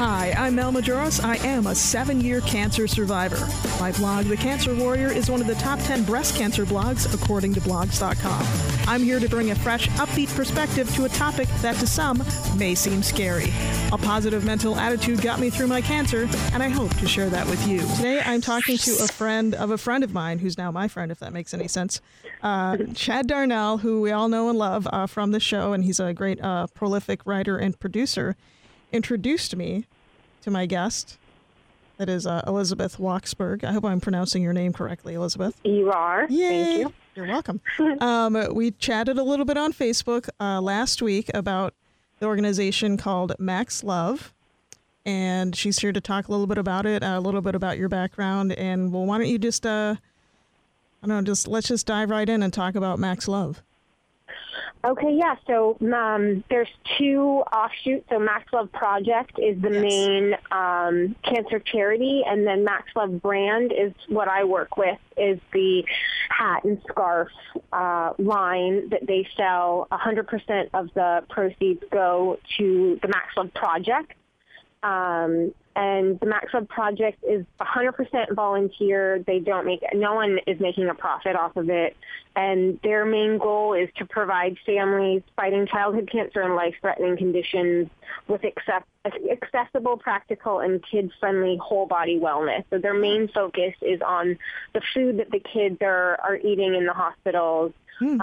Hi, I'm Mel Majoros. I am a 7-year cancer survivor. My blog, The Cancer Warrior, is one of the top 10 breast cancer blogs, according to blogs.com. I'm here to bring a fresh, upbeat perspective to a topic that to some may seem scary. A positive mental attitude got me through my cancer, and I hope to share that with you. Today, I'm talking to a friend of mine, who's now my friend, if that makes any sense, Chad Darnell, who we all know and love from the show, and he's a great prolific writer and producer, introduced me to my guest. That is Elizabeth Waksberg. I hope I'm pronouncing your name correctly, Elizabeth. You are. Yay. Thank you. You're welcome. We chatted a little bit on Facebook last week about the organization called Max Love, and she's here to talk a little bit about it, a little bit about your background, and well, why don't you just, let's just dive right in and talk about Max Love. Okay, yeah. So there's two offshoots. So Max Love Project is the main cancer charity, and then Max Love brand is what I work with, is the hat and scarf line that they sell. 100% of the proceeds go to the Max Love Project. And the Max Love Project is 100% volunteer. No one is making a profit off of it. And their main goal is to provide families fighting childhood cancer and life-threatening conditions with accessible, practical, and kid-friendly whole-body wellness. So their main focus is on the food that the kids are eating in the hospitals,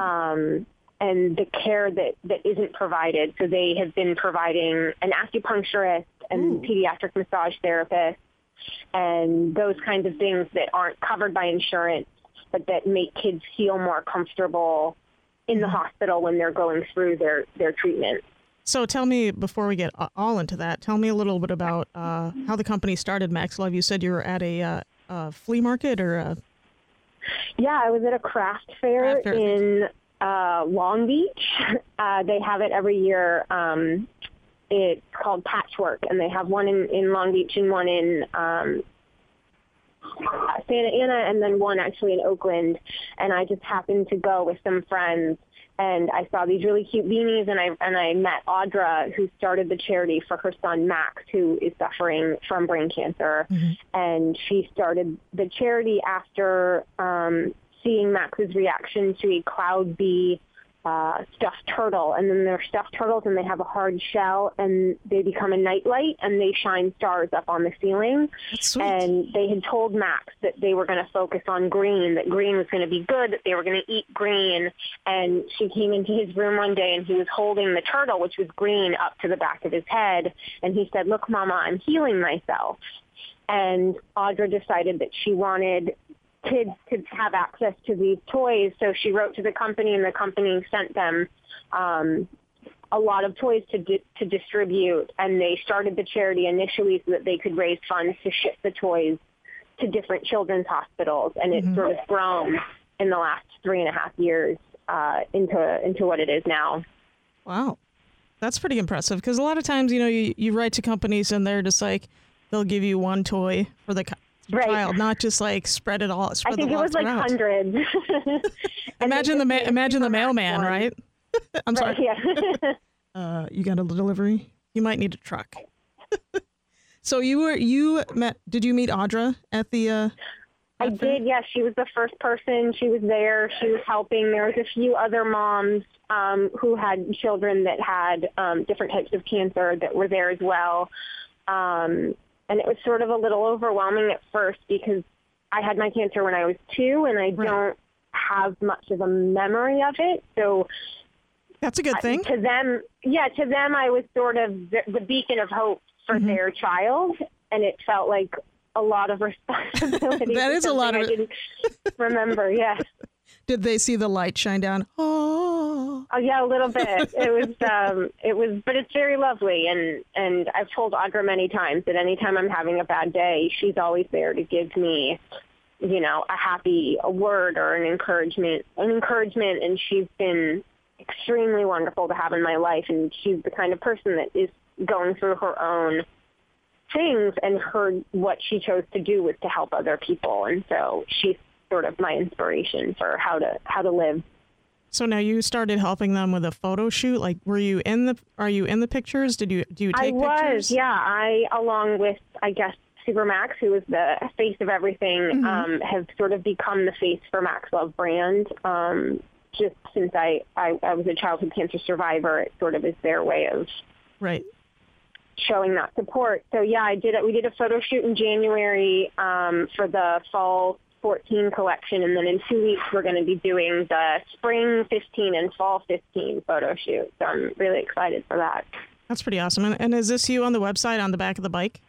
and the care that isn't provided. So they have been providing an acupuncturist and pediatric massage therapist and those kinds of things that aren't covered by insurance, but that make kids feel more comfortable in the hospital when they're going through their treatment. So tell me, before we get all into that, tell me a little bit about how the company started, Max Love. You said you were at a flea market or a... Yeah, I was at a craft fair in Long Beach. They have it every year. It's called Patchwork, and they have one in Long Beach and one in Santa Ana, and then one actually in Oakland. And I just happened to go with some friends, and I saw these really cute beanies, and I met Audra, who started the charity for her son Max, who is suffering from brain cancer. And she started the charity after seeing Max's reaction to a cloud bee stuffed turtle. And then they're stuffed turtles, and they have a hard shell, and they become a nightlight, and they shine stars up on the ceiling. That's sweet. And they had told Max that they were going to focus on green, that green was going to be good, that they were going to eat green. And she came into his room one day, and he was holding the turtle, which was green, up to the back of his head. And he said, "Look, Mama, I'm healing myself." And Audra decided that she wanted kids to have access to these toys, so she wrote to the company, and the company sent them a lot of toys to distribute, and they started the charity initially so that they could raise funds to ship the toys to different children's hospitals, and it's sort of grown in the last 3.5 years into what it is now. Wow. That's pretty impressive, because a lot of times, you write to companies, and they're just like, they'll give you one toy for the child, not just like spread it all. I think it was like hundreds. Imagine the mailman, right? I'm sorry. Right, yeah. You got a delivery? You might need a truck. So did you meet Audra at the? I did. Yeah, she was the first person. She was there. She was helping. There was a few other moms who had children that had different types of cancer that were there as well. And it was sort of a little overwhelming at first because I had my cancer when I was 2, and I don't have much of a memory of it. So that's a good thing. To them, I was sort of the beacon of hope for their child, and it felt like a lot of responsibility. That is a lot of... I didn't remember, yes. Did they see the light shine down? Oh, yeah, a little bit. It was, but it's very lovely. And I've told Audra many times that anytime I'm having a bad day, she's always there to give me, a word or an encouragement. And she's been extremely wonderful to have in my life. And she's the kind of person that is going through her own things, and what she chose to do was to help other people. And so she's sort of my inspiration for how to live. So now you started helping them with a photo shoot. Like, are you in the pictures? Do you take I was, pictures? yeah. I, along with, I guess, Supermax, who is the face of everything, have sort of become the face for Max Love brand. Just since I was a childhood cancer survivor, it sort of is their way of showing that support. So yeah, I did it. We did a photo shoot in January for the fall 14 collection, and then in 2 weeks we're going to be doing the spring 15 and fall 15 photo shoot. So I'm really excited for that. That's pretty awesome. And is this you on the website on the back of the bike?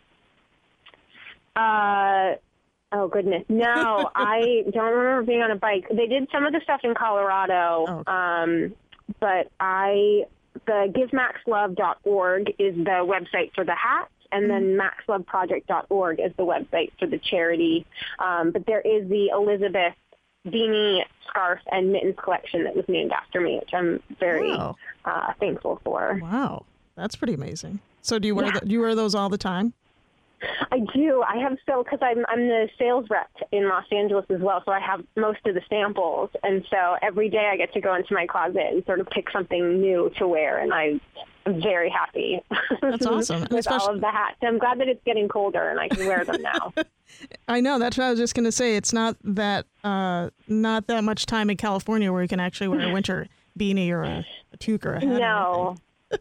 Oh goodness, no, I don't remember being on a bike. They did some of the stuff in Colorado, but the GiveMaxLove.org is the website for the hats, and then MaxLoveProject.org is the website for the charity. But there is the Elizabeth beanie, scarf, and mittens collection that was named after me, which I'm very thankful for. Wow, that's pretty amazing. So do you wear do you wear those all the time? I do. I have because I'm the sales rep in Los Angeles as well, so I have most of the samples, and so every day I get to go into my closet and sort of pick something new to wear, and I'm very happy. That's awesome. with all of the hats. I'm glad that it's getting colder and I can wear them now. I know. That's what I was just going to say. It's not that much time in California where you can actually wear a winter beanie or a toque or a hat. No.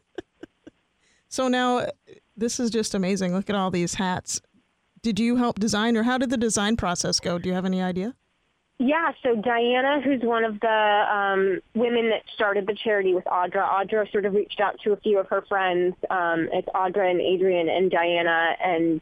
So now, this is just amazing. Look at all these hats. Did you help design, or how did the design process go? Do you have any idea? Yeah, so Diana, who's one of the women that started the charity with Audra sort of reached out to a few of her friends. It's Audra and Adrian and Diana and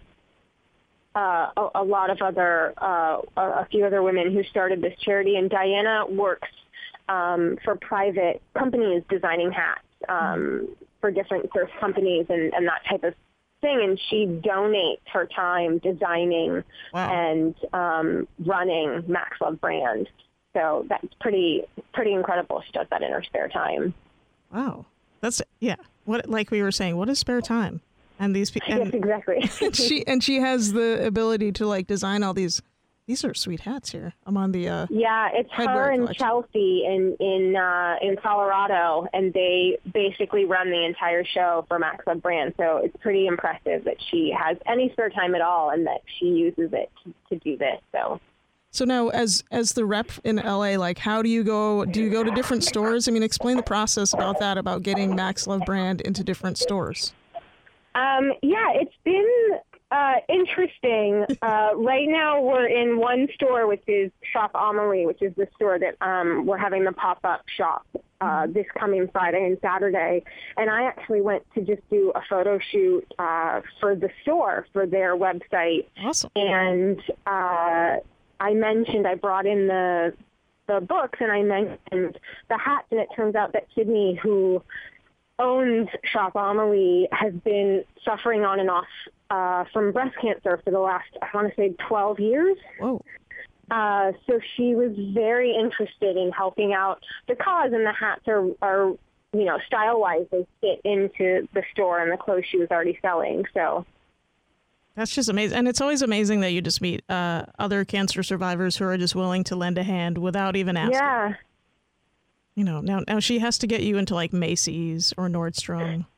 a lot of other, a few other women who started this charity. And Diana works for private companies designing hats for different surf companies and that type of thing, and she donates her time designing and running Max Love brand. So that's pretty incredible. She does that in her spare time. Wow, that's What, like we were saying, what is spare time? And these people. Yes, exactly. she has the ability to like design all these. These are sweet hats here. I'm on the it's her and collection. Chelsea in Colorado, and they basically run the entire show for Max Love brand. So it's pretty impressive that she has any spare time at all, and that she uses it to do this. So now, as the rep in LA, like, how do you go? Do you go to different stores? I mean, explain the process about that, about getting Max Love brand into different stores. It's been interesting. Right now we're in one store, which is Shop Amelie, which is the store that we're having the pop-up shop this coming Friday and Saturday. And I actually went to just do a photo shoot for the store, for their website. Awesome. And I brought in the books, and I mentioned the hats, and it turns out that Sydney, who owns Shop Amelie, has been suffering on and off from breast cancer for the last, I want to say, 12 years. Whoa. So she was very interested in helping out the cause, and the hats are style-wise, they fit into the store and the clothes she was already selling. So that's just amazing. And it's always amazing that you just meet other cancer survivors who are just willing to lend a hand without even asking. Yeah. Now she has to get you into like Macy's or Nordstrom.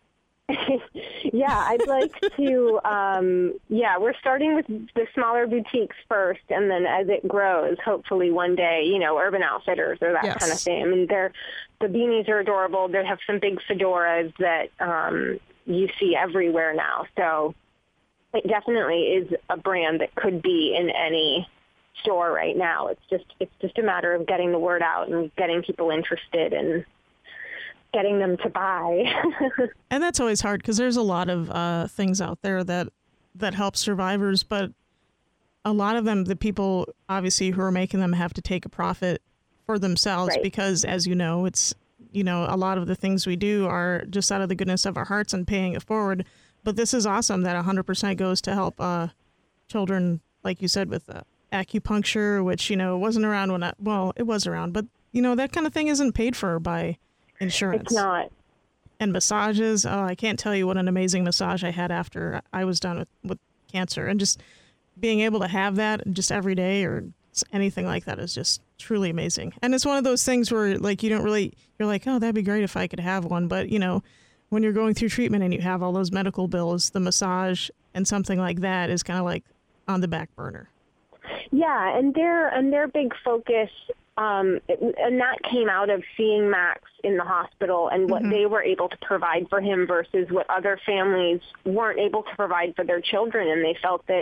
Yeah, I'd like to, we're starting with the smaller boutiques first, and then as it grows, hopefully one day, Urban Outfitters or that kind of thing. I mean, the beanies are adorable. They have some big fedoras that you see everywhere now. So it definitely is a brand that could be in any store right now. It's just a matter of getting the word out and getting people interested and getting them to buy. And that's always hard because there's a lot of things out there that help survivors, but a lot of them, the people obviously who are making them, have to take a profit for themselves, right? Because as you know, it's a lot of the things we do are just out of the goodness of our hearts and paying it forward. But this is awesome that 100% goes to help children, like you said, with acupuncture, which wasn't around it was around, but that kind of thing isn't paid for by insurance. It's not. And massages. Oh, I can't tell you what an amazing massage I had after I was done with cancer, and just being able to have that just every day, or anything like that is just truly amazing. And it's one of those things where like you're like, oh, that'd be great if I could have one. But, when you're going through treatment and you have all those medical bills, the massage and something like that is kind of like on the back burner. Yeah, and their big focus, and that came out of seeing Max in the hospital and what they were able to provide for him versus what other families weren't able to provide for their children. And they felt that,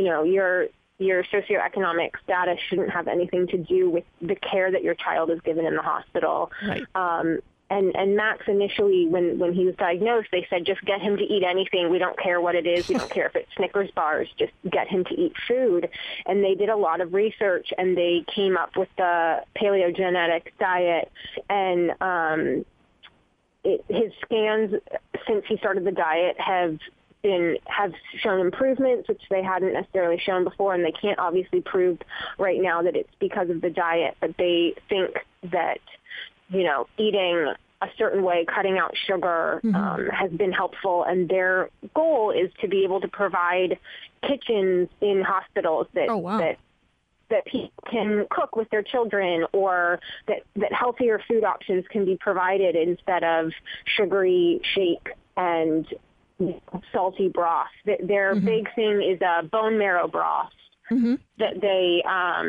your socioeconomic status shouldn't have anything to do with the care that your child is given in the hospital. Right. And Max initially, when he was diagnosed, they said, just get him to eat anything. We don't care what it is. We don't care if it's Snickers bars. Just get him to eat food. And they did a lot of research, and they came up with the paleogenetic diet. And his scans since he started the diet have shown improvements, which they hadn't necessarily shown before, and they can't obviously prove right now that it's because of the diet. But they think that eating a certain way, cutting out sugar, has been helpful. And their goal is to be able to provide kitchens in hospitals that people can cook with their children, or that healthier food options can be provided instead of sugary shake and salty broth. Their big thing is a bone marrow broth that they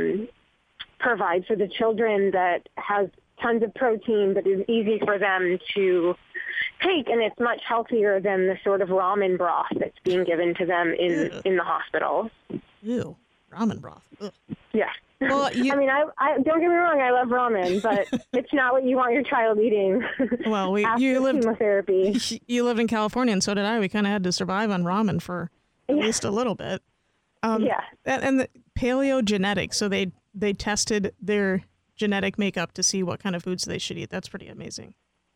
provide for the children that has tons of protein but is easy for them to take, and it's much healthier than the sort of ramen broth that's being given to them in the hospitals. Ew, ramen broth. Ugh. Yeah. Well, I mean, I don't get me wrong, I love ramen, but it's not what you want your child eating. Well, chemotherapy. You lived in California, and so did I. We kind of had to survive on ramen for at least a little bit. And the paleogenetics, so they tested their genetic makeup to see what kind of foods they should eat. That's pretty amazing.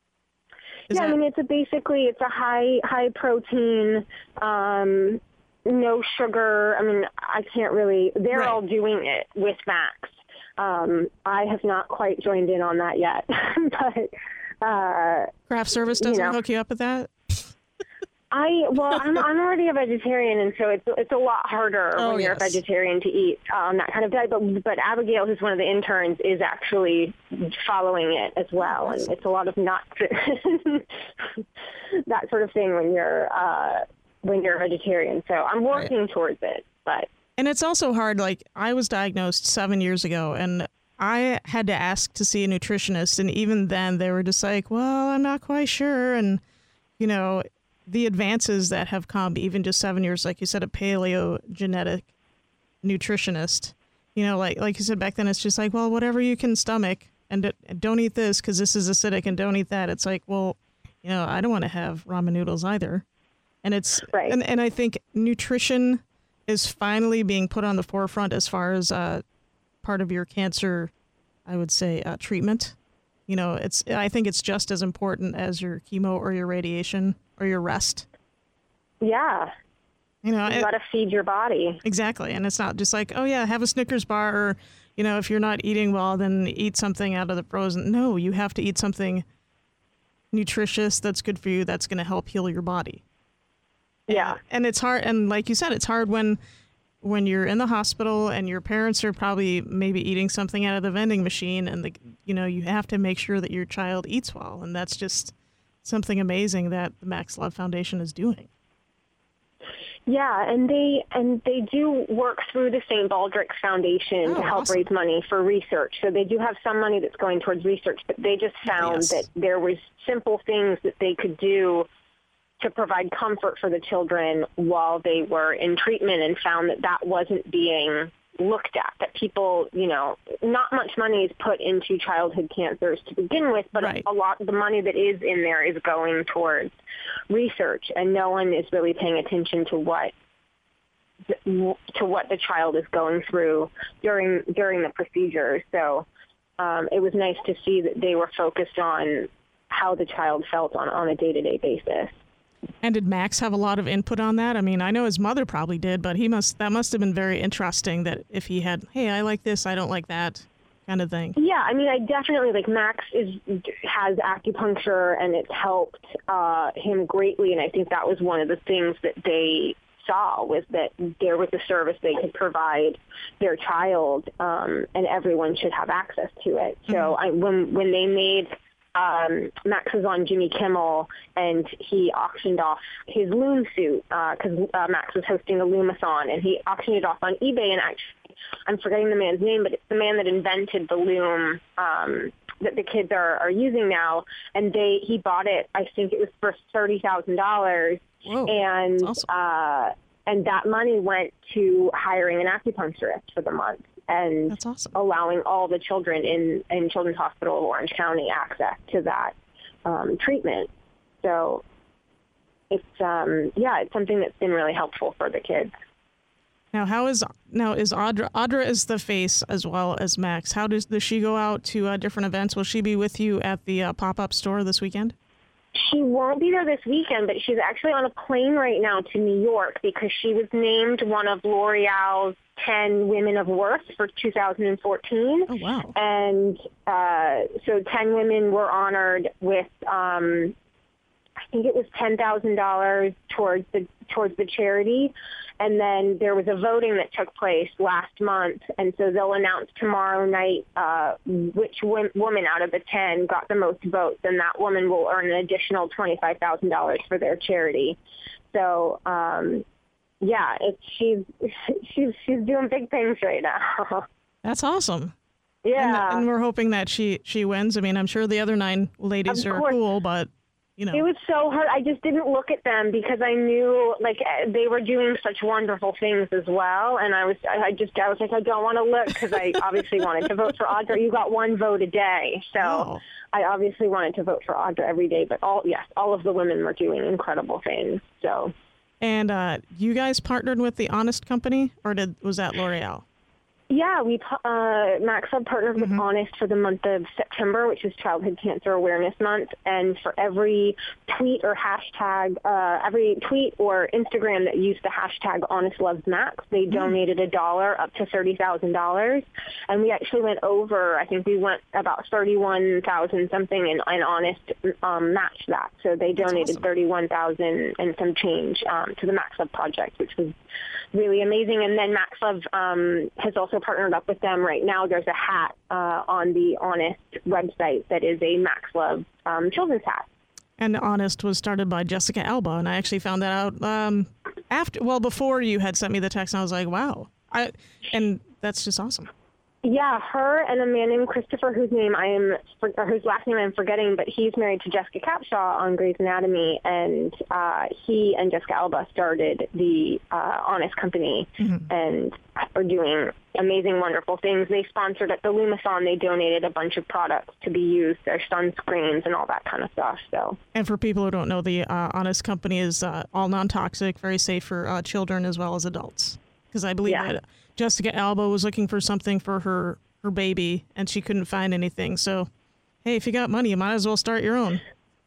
I mean, it's a high protein, no sugar. I mean, I can't really, they're all doing it with Max. I have not quite joined in on that yet, but, craft service doesn't hook you up with that? I'm already a vegetarian, and so it's a lot harder when you're a vegetarian to eat that kind of diet. But Abigail, who's one of the interns, is actually following it as well, and it's a lot of nuts, that sort of thing when you're a vegetarian. So I'm working towards it, and it's also hard. Like, I was diagnosed 7 years ago, and I had to ask to see a nutritionist, and even then they were just like, "Well, I'm not quite sure," and the advances that have come, even just 7 years, like you said, a paleogenetic nutritionist, like you said back then, it's just like, well, whatever you can stomach, and don't eat this because this is acidic, and don't eat that. It's like, well, I don't want to have ramen noodles either. And it's right. And I think nutrition is finally being put on the forefront as far as part of your cancer, I would say, treatment. I think it's just as important as your chemo or your radiation or your rest. Yeah. You got to feed your body. Exactly. And it's not just like, oh, yeah, have a Snickers bar, or, if you're not eating well, then eat something out of the frozen. No, you have to eat something nutritious that's good for you, that's going to help heal your body. Yeah. And it's hard. And like you said, it's hard when you're in the hospital and your parents are probably maybe eating something out of the vending machine, and you have to make sure that your child eats well. And that's just something amazing that the Max Love Foundation is doing. Yeah, and they do work through the St. Baldrick's Foundation to help raise money for research. So they do have some money that's going towards research, but they just found that there was simple things that they could do to provide comfort for the children while they were in treatment, and found that wasn't being looked at, that people, not much money is put into childhood cancers to begin with, but a lot of the money that is in there is going towards research, and no one is really paying attention to what the child is going through during the procedure. So it was nice to see that they were focused on how the child felt on a day-to-day basis. And did Max have a lot of input on that? I mean, I know his mother probably did, but that must have been very interesting that if he had, hey, I like this, I don't like that kind of thing. Yeah, I mean, I definitely, Max has acupuncture, and it's helped him greatly, and I think that was one of the things that they saw was that there was a service they could provide their child, and everyone should have access to it. So when they made Max was on Jimmy Kimmel, and he auctioned off his loom suit because Max was hosting a loomathon, and he auctioned it off on eBay. And actually, I'm forgetting the man's name, but it's the man that invented the loom that the kids are using now. And he bought it, I think it was for $30,000. And awesome. And that money went to hiring an acupuncturist for the month. And that's awesome. Allowing all the children in Children's Hospital of Orange County access to that treatment. So it's something that's been really helpful for the kids. Now, is Audra? Audra is the face as well as Max. How does she go out to different events? Will she be with you at the pop-up store this weekend? She won't be there this weekend, but she's actually on a plane right now to New York because she was named one of L'Oreal's 10 Women of Worth for 2014. Oh, wow. And so 10 women were honored with, I think it was $10,000 towards the charity. And then there was a voting that took place last month, and so they'll announce tomorrow night which woman out of the 10 got the most votes, and that woman will earn an additional $25,000 for their charity. So, she's doing big things right now. That's awesome. Yeah, and we're hoping that she wins. I mean, I'm sure the other 9 ladies are cool, but. You know. It was so hard. I just didn't look at them because I knew they were doing such wonderful things as well. And I was like, I don't want to look because I obviously wanted to vote for Audra. You got 1 vote a day. So I obviously wanted to vote for Audra every day. But all of the women were doing incredible things. So. And you guys partnered with the Honest Company, or was that L'Oreal? Yeah, Max Love partnered with Honest for the month of September, which is Childhood Cancer Awareness Month, and for every tweet or hashtag, every tweet or Instagram that used the hashtag Honest Loves Max, they donated $1 up to $30,000, and we actually went over. I think we went about 31,000 something, and Honest matched that, so they donated 31,000 and some change to the Max Love Project, which was really amazing. And then Max Love has also partnered up with them right now. There's a hat on the Honest website that is a Max Love children's hat. And Honest was started by Jessica Alba, and I actually found that out before you had sent me the text, and I was like, wow. And that's just awesome. Yeah, her and a man named Christopher, whose last name I'm forgetting, but he's married to Jessica Capshaw on Grey's Anatomy, and he and Jessica Alba started the Honest Company and are doing amazing, wonderful things. They sponsored at the Loomathon. They donated a bunch of products to be used, their sunscreens and all that kind of stuff. So. And for people who don't know, the Honest Company is all non-toxic, very safe for children as well as adults. Because I believe that Jessica Alba was looking for something for her baby, and she couldn't find anything. So, hey, if you got money, you might as well start your own.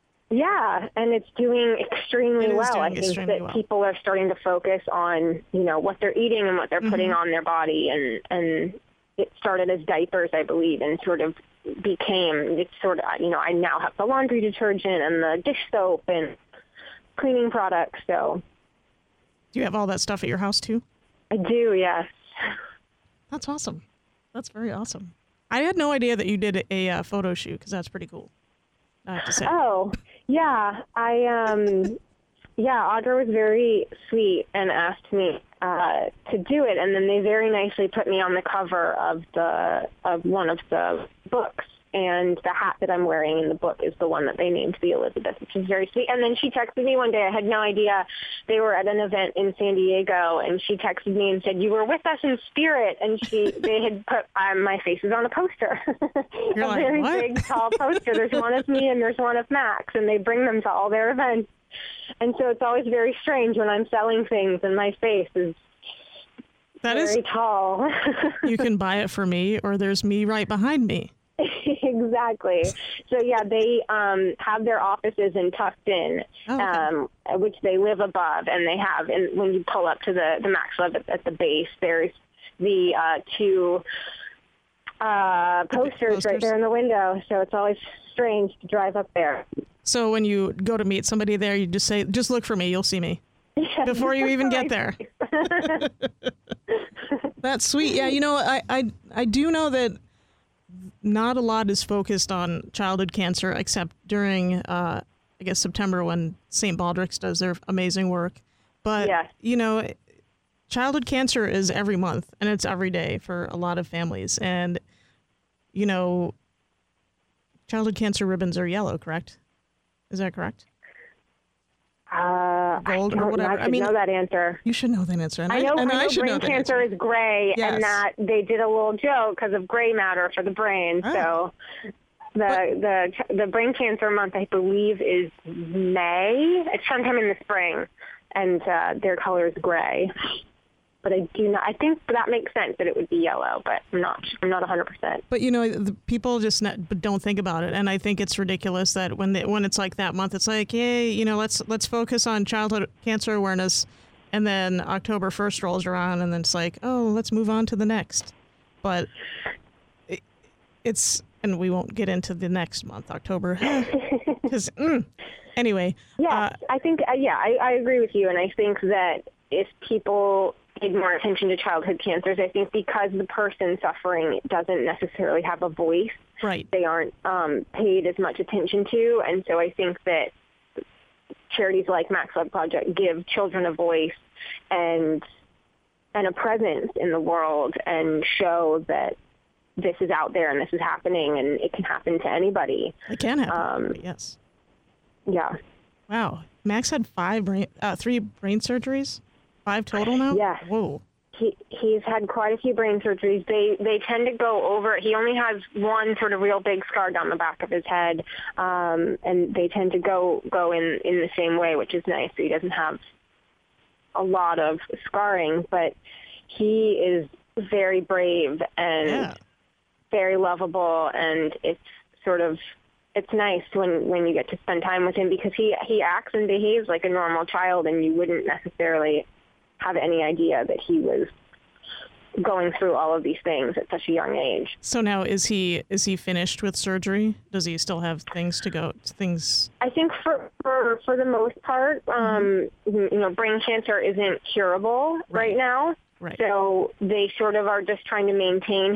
Yeah, and it's doing extremely well. I think that people are starting to focus on, what they're eating and what they're putting on their body, and it started as diapers, I believe, and sort of became, I now have the laundry detergent and the dish soap and cleaning products. So, do you have all that stuff at your house too? I do, yes. That's awesome. That's very awesome. I had no idea that you did a photo shoot, because that's pretty cool, I have to say. Oh, yeah. Audra was very sweet and asked me to do it, and then they very nicely put me on the cover of one of the books. And the hat that I'm wearing in the book is the one that they named the Elizabeth, which is very sweet. And then she texted me one day. I had no idea. They were at an event in San Diego, and she texted me and said, "You were with us in spirit." And they had put my face is on a poster, You're a very what? big, tall poster. There's one of me and there's one of Max, and they bring them to all their events. And so it's always very strange when I'm selling things and my face is very tall. You can buy it for me, or there's me right behind me. Exactly. So, yeah, they have their offices in Tucson, which they live above, and they have, and when you pull up to the Max Love at the base, there's the 2 posters right there in the window. So it's always strange to drive up there. So when you go to meet somebody there, you just say, "Just look for me, you'll see me." before you even get there. That's sweet. Yeah, I do know that not a lot is focused on childhood cancer except during, I guess, September when St. Baldrick's does their amazing work. But, childhood cancer is every month, and it's every day for a lot of families. And, childhood cancer ribbons are yellow, correct? Is that correct? Gold or whatever. I know that answer. You should know that answer. And I know brain cancer is gray, yes. and that they did a little joke because of gray matter for the brain. Oh. So the brain cancer month, I believe, is May. It's sometime in the spring, and their color is gray. But I think that makes sense that it would be yellow, but I'm not 100%. But the people just don't think about it, and I think it's ridiculous that when it's like that month, it's like, yay, let's focus on childhood cancer awareness, and then October 1st rolls around, and then it's like, oh, let's move on to the next. But it's, and we won't get into the next month, October, because anyway. Yeah, I think I agree with you, and I think that if people paid more attention to childhood cancers, I think because the person suffering doesn't necessarily have a voice, right? They aren't paid as much attention to, and so I think that charities like Max Love Project give children a voice and a presence in the world, and show that this is out there and this is happening, and it can happen to anybody. It can happen. Yes. Yeah. Wow. Max had 3 brain surgeries. 5 total now? Yes. Whoa. He's had quite a few brain surgeries. They tend to go over. He only has one sort of real big scar down the back of his head, and they tend to go in the same way, which is nice. So he doesn't have a lot of scarring, but he is very brave and very lovable, and it's nice when you get to spend time with him, because he acts and behaves like a normal child, and you wouldn't necessarily have any idea that he was going through all of these things at such a young age. So now is he finished with surgery? Does he still have things to go? I think for the most part, brain cancer isn't curable right now. Right. So they sort of are just trying to maintain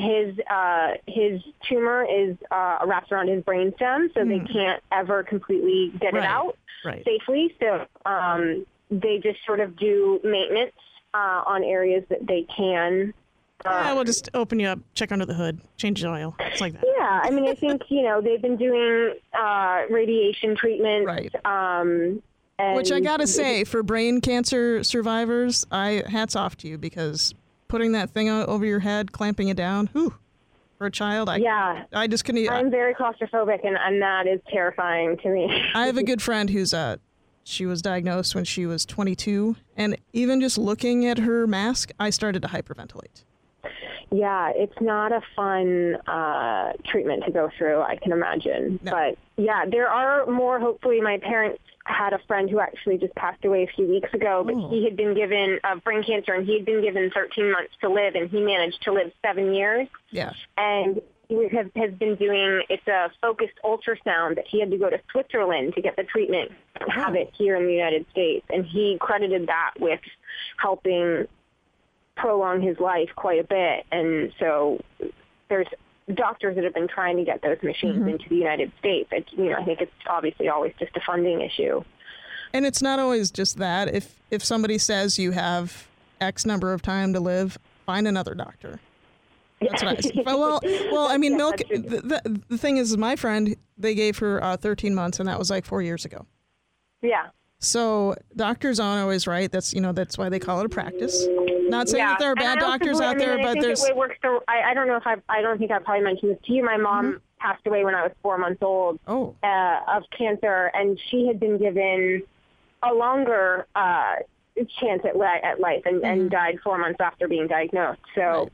his tumor is wrapped around his brainstem, so they can't ever completely get it out safely. So they just sort of do maintenance on areas that they can. We'll just open you up, check under the hood, change the oil. It's like that. Yeah, I mean, I think, they've been doing radiation treatment. Right. Which I got to say, for brain cancer survivors, hats off to you, because putting that thing over your head, clamping it down, for a child, I just couldn't. I'm very claustrophobic, and that is terrifying to me. I have a good friend who's she was diagnosed when she was 22, and even just looking at her mask, I started to hyperventilate. Yeah, it's not a fun treatment to go through, I can imagine. No. But yeah, there are more. Hopefully, my parents had a friend who actually just passed away a few weeks ago, but he had been given brain cancer, and he had been given 13 months to live, and he managed to live 7 years. Yeah. And he has been doing, it's a focused ultrasound that he had to go to Switzerland to get the treatment and have it here in the United States. And he credited that with helping prolong his life quite a bit. And so there's doctors that have been trying to get those machines into the United States. I think it's obviously always just a funding issue. And it's not always just that. If somebody says you have X number of time to live, find another doctor. That's what I say. Well, I mean, Milk, the thing is, my friend, they gave her 13 months, and that was like 4 years ago. Yeah. So doctors aren't always right. That's why they call it a practice. Not saying that there are bad doctors out there, but there's. It works. I don't know if I don't think I probably mentioned this to you. My mom passed away when I was 4 months old of cancer, and she had been given a longer chance at life, and died 4 months after being diagnosed. So,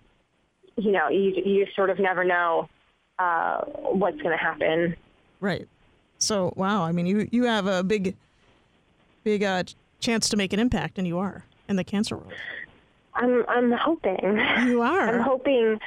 you sort of never know what's going to happen. Right. So, wow. I mean, you have a big chance to make an impact, and you are in the cancer world. I'm hoping. You are. I'm hoping.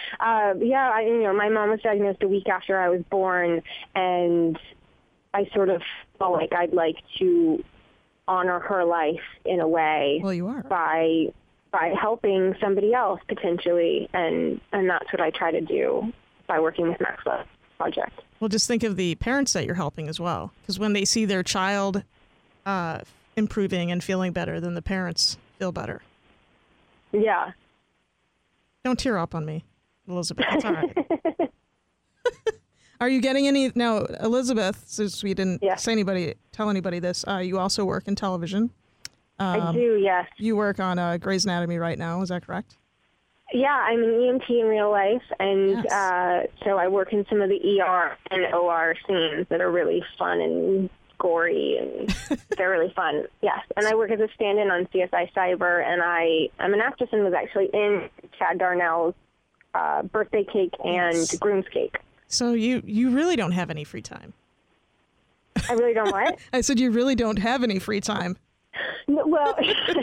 My mom was diagnosed a week after I was born, and I sort of felt like I'd like to honor her life in a way. Well, you are. By helping somebody else potentially, and that's what I try to do by working with Max Love Project. Well, just think of the parents that you're helping as well, because when they see their child improving and feeling better, then the parents feel better. Yeah. Don't tear up on me, Elizabeth. It's all right. Are you getting any now, Elizabeth? Since we didn't tell anybody this, you also work in television. I do, yes. You work on Grey's Anatomy right now. Is that correct? Yeah, I'm an EMT in real life, and so I work in some of the ER and OR scenes that are really fun and gory, and they're really fun. Yes, and I work as a stand-in on CSI Cyber, and I'm an actress and was actually in Chad Darnell's birthday cake and groom's cake. So you really don't have any free time. I really don't what? I said you really don't have any free time. Well,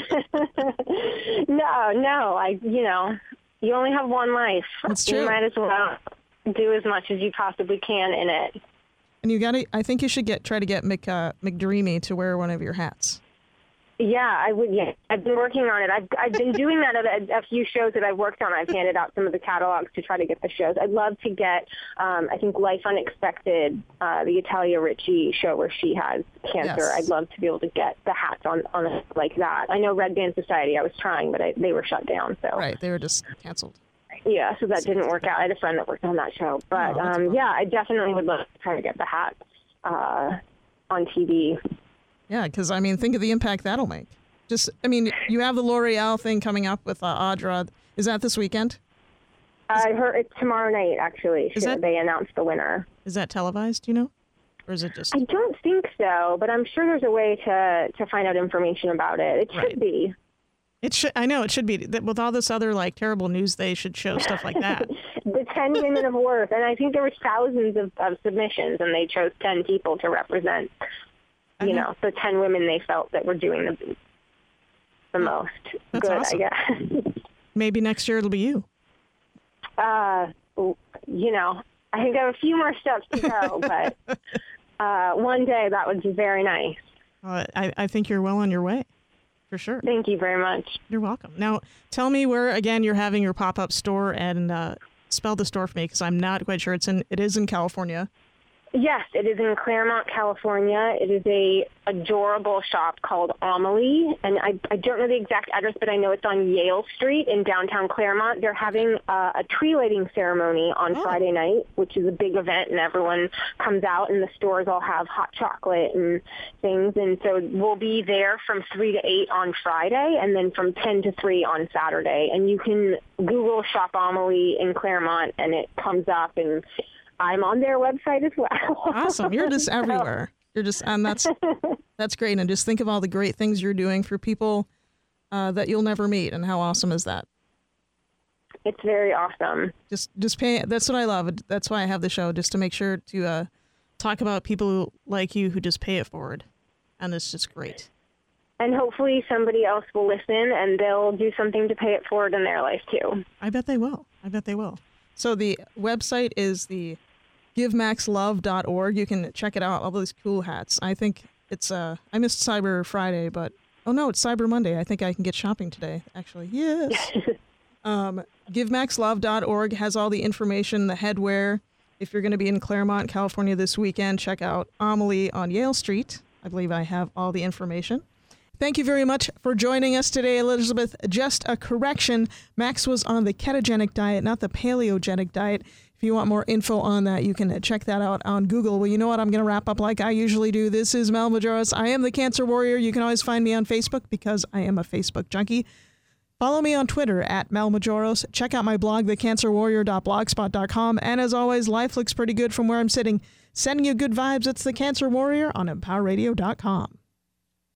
no. You only have one life. That's true. You might as well do as much as you possibly can in it. And I think you should try to get McDreamy to wear one of your hats. Yeah, I would. Yeah, I've been working on it. I've been doing that at a few shows that I've worked on. I've handed out some of the catalogs to try to get the shows. I'd love to get, I think, Life Unexpected, the Italia Ricci show where she has cancer. Yes. I'd love to be able to get the hats on a like that. I know Red Band Society. I was trying, but they were shut down. So right, they were just canceled. Yeah, so that didn't work out. I had a friend that worked on that show, but yeah, I definitely would love to try to get the hats on TV. Yeah, because, think of the impact that'll make. You have the L'Oreal thing coming up with Audra. Is that this weekend? I heard it's tomorrow night, actually. They announced the winner. Is that televised, do you know? Or is it just... I don't think so, but I'm sure there's a way to find out information about it. It should be. It should. I know, it should be. With all this other, terrible news, they should show stuff like that. The 10 women of worth. And I think there were thousands of submissions, and they chose 10 people to represent... the 10 women they felt that were doing the most That's good, awesome. I guess. Maybe next year it'll be you. I think I have a few more steps to go, but one day that would be very nice. I think you're well on your way, for sure. Thank you very much. You're welcome. Now, tell me where, again, you're having your pop-up store, and spell the store for me, because I'm not quite sure. It is in California. Yes, it is in Claremont, California. It is a adorable shop called Amelie, and I don't know the exact address, but I know it's on Yale Street in downtown Claremont. They're having a tree lighting ceremony on Friday night, which is a big event, and everyone comes out, and the stores all have hot chocolate and things, and so we'll be there from 3 to 8 on Friday, and then from 10 to 3 on Saturday, and you can Google Shop Amelie in Claremont, and it comes up, and I'm on their website as well. Awesome. You're just everywhere. And that's great. And just think of all the great things you're doing for people that you'll never meet. And how awesome is that? It's very awesome. Just pay. That's what I love. That's why I have the show, just to make sure to talk about people like you who just pay it forward. And it's just great. And hopefully somebody else will listen and they'll do something to pay it forward in their life too. I bet they will. So the website is the GiveMaxLove.org. You can check it out, all those cool hats. I think it's, I missed Cyber Friday, but, it's Cyber Monday. I think I can get shopping today, actually. Yes. GiveMaxLove.org has all the information, the headwear. If you're going to be in Claremont, California this weekend, check out Amelie on Yale Street. I believe I have all the information. Thank you very much for joining us today, Elizabeth. Just a correction, Max was on the ketogenic diet, not the paleogenic diet. If you want more info on that, you can check that out on Google. Well, you know what? I'm going to wrap up like I usually do. This is Mel Majoros. I am the Cancer Warrior. You can always find me on Facebook because I am a Facebook junkie. Follow me on Twitter at Mel Majoros. Check out my blog, thecancerwarrior.blogspot.com. And as always, life looks pretty good from where I'm sitting. Sending you good vibes. It's the Cancer Warrior on EmpowerRadio.com.